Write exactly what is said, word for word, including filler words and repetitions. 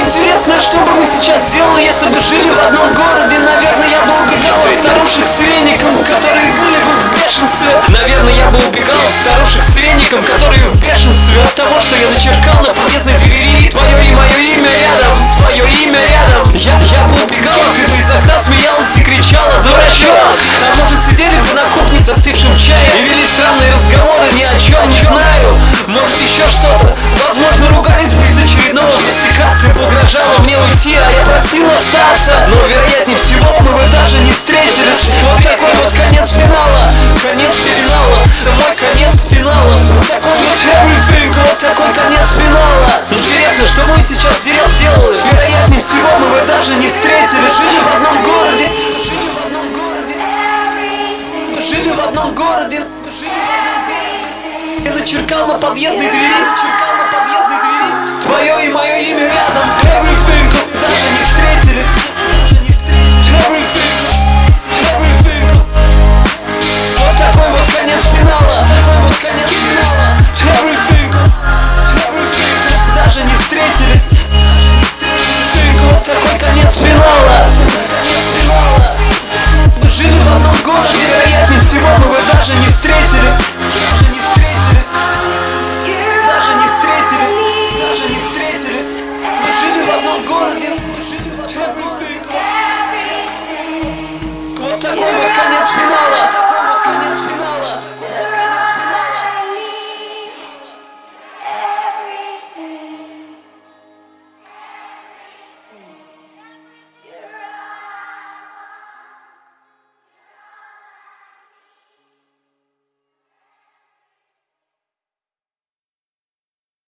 Интересно, что бы мы сейчас сделали, если бы жили в одном городе? Наверное, я бы убегал от старушек с веником, которые были бы в бешенстве. Наверное, я бы убегал от старушек с веником, которые в бешенстве от того, что я начеркал на подъездной двери твое и мое имя рядом, твое имя рядом. Я, я бы убегал, а ты бы из окна смеялась и кричала: дурачок! А может, сидели бы на кухне со остывшим чаем и вели странные разговоры ни о чем, не знаю. Может, еще что-то, возможно, ругались бы из очередного пустяка. Ты бы угрожала мне уйти, а я просил остаться. Но вероятнее всего мы бы даже не встретились. Вот такой вот конец финала. Конец финала, это мой конец финала. Вот такой вот everything, вот такой конец финала. Интересно, что мы сейчас дел сделали? Вероятнее всего мы бы даже не встретились. Жили в одном городе. Жили в одном городе. Мы жили в одном городе. Мы жили в одном городе. Я начеркал на подъездной двери. Начеркал на подъездной двери твое и мое имя.